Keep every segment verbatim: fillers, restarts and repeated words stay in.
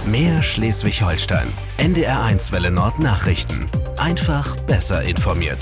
Mehr Schleswig-Holstein. N D R eins Welle Nord Nachrichten. Einfach besser informiert.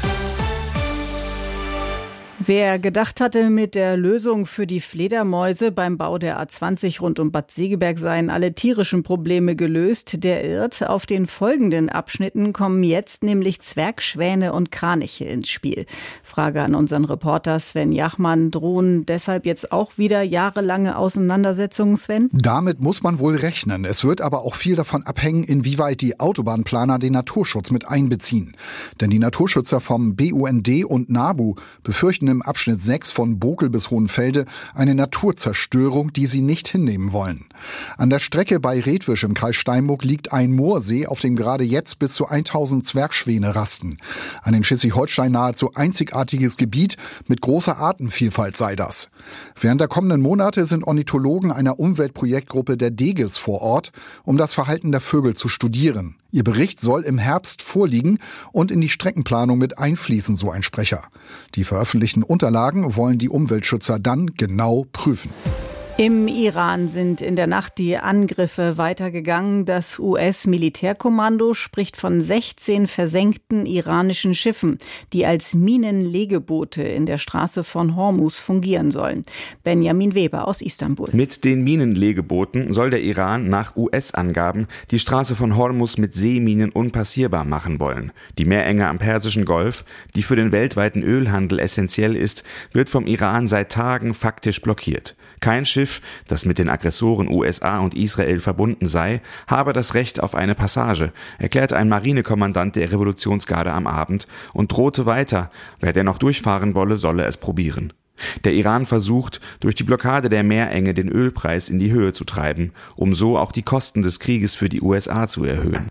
Wer gedacht hatte, mit der Lösung für die Fledermäuse beim Bau der A zwanzig rund um Bad Segeberg seien alle tierischen Probleme gelöst, der irrt. Auf den folgenden Abschnitten kommen jetzt nämlich Zwergschwäne und Kraniche ins Spiel. Frage an unseren Reporter Sven Jachmann. Drohen deshalb jetzt auch wieder jahrelange Auseinandersetzungen, Sven? Damit muss man wohl rechnen. Es wird aber auch viel davon abhängen, inwieweit die Autobahnplaner den Naturschutz mit einbeziehen. Denn die Naturschützer vom B U N D und NABU befürchten im Abschnitt sechs von Bokel bis Hohenfelde eine Naturzerstörung, die sie nicht hinnehmen wollen. An der Strecke bei Redwisch im Kreis Steinburg liegt ein Moorsee, auf dem gerade jetzt bis zu tausend Zwergschwäne rasten. An den Schleswig-Holstein nahezu einzigartiges Gebiet mit großer Artenvielfalt sei das. Während der kommenden Monate sind Ornithologen einer Umweltprojektgruppe der DEGES vor Ort, um das Verhalten der Vögel zu studieren. Ihr Bericht soll im Herbst vorliegen und in die Streckenplanung mit einfließen, so ein Sprecher. Die veröffentlichten Unterlagen wollen die Umweltschützer dann genau prüfen. Im Iran sind in der Nacht die Angriffe weitergegangen. Das U S-Militärkommando spricht von sechzehn versenkten iranischen Schiffen, die als Minenlegeboote in der Straße von Hormuz fungieren sollen. Benjamin Weber aus Istanbul. Mit den Minenlegebooten soll der Iran nach U S-Angaben die Straße von Hormuz mit Seeminen unpassierbar machen wollen. Die Meerenge am Persischen Golf, die für den weltweiten Ölhandel essentiell ist, wird vom Iran seit Tagen faktisch blockiert. Kein Schiff, das mit den Aggressoren U S A und Israel verbunden sei, habe das Recht auf eine Passage, erklärte ein Marinekommandant der Revolutionsgarde am Abend und drohte weiter, wer dennoch durchfahren wolle, solle es probieren. Der Iran versucht, durch die Blockade der Meerenge den Ölpreis in die Höhe zu treiben, um so auch die Kosten des Krieges für die U S A zu erhöhen.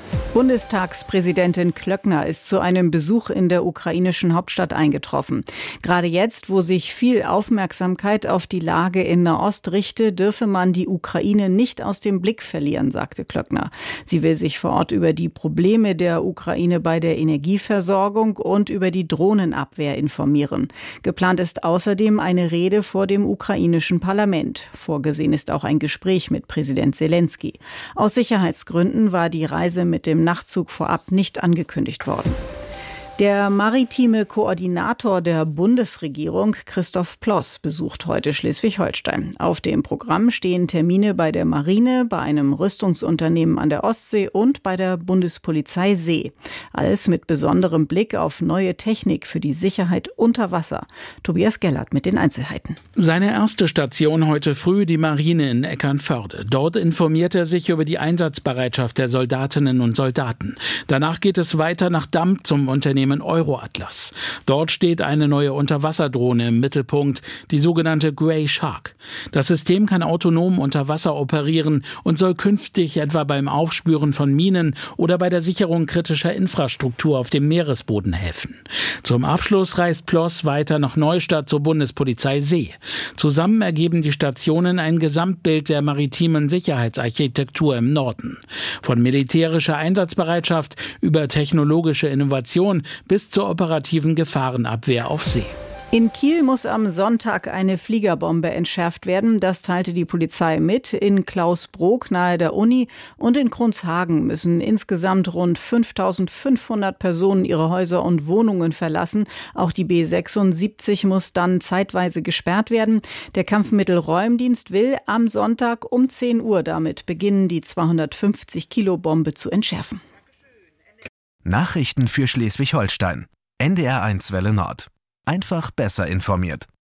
Bundestagspräsidentin Klöckner ist zu einem Besuch in der ukrainischen Hauptstadt eingetroffen. Gerade jetzt, wo sich viel Aufmerksamkeit auf die Lage in Nahost richte, dürfe man die Ukraine nicht aus dem Blick verlieren, sagte Klöckner. Sie will sich vor Ort über die Probleme der Ukraine bei der Energieversorgung und über die Drohnenabwehr informieren. Geplant ist außerdem eine Rede vor dem ukrainischen Parlament. Vorgesehen ist auch ein Gespräch mit Präsident Selenskyj. Aus Sicherheitsgründen war die Reise mit dem Nachtzug vorab nicht angekündigt worden. Der maritime Koordinator der Bundesregierung, Christoph Ploss, besucht heute Schleswig-Holstein. Auf dem Programm stehen Termine bei der Marine, bei einem Rüstungsunternehmen an der Ostsee und bei der Bundespolizei See. Alles mit besonderem Blick auf neue Technik für die Sicherheit unter Wasser. Tobias Gellert mit den Einzelheiten. Seine erste Station heute früh die Marine in Eckernförde. Dort informiert er sich über die Einsatzbereitschaft der Soldatinnen und Soldaten. Danach geht es weiter nach Damm zum Unternehmen Euroatlas. Dort steht eine neue Unterwasserdrohne im Mittelpunkt, die sogenannte Grey Shark. Das System kann autonom unter Wasser operieren und soll künftig etwa beim Aufspüren von Minen oder bei der Sicherung kritischer Infrastruktur auf dem Meeresboden helfen. Zum Abschluss reist Ploss weiter nach Neustadt zur Bundespolizei See. Zusammen ergeben die Stationen ein Gesamtbild der maritimen Sicherheitsarchitektur im Norden. Von militärischer Einsatzbereitschaft über technologische Innovation bis zur operativen Gefahrenabwehr auf See. In Kiel muss am Sonntag eine Fliegerbombe entschärft werden. Das teilte die Polizei mit. In Klausbrook nahe der Uni und in Kronshagen müssen insgesamt rund fünftausendfünfhundert Personen ihre Häuser und Wohnungen verlassen. Auch die B sechsundsiebzig muss dann zeitweise gesperrt werden. Der Kampfmittelräumdienst will am Sonntag um zehn Uhr damit beginnen, die zweihundertfünfzig Kilo Bombe zu entschärfen. Nachrichten für Schleswig-Holstein. N D R eins Welle Nord. Einfach besser informiert.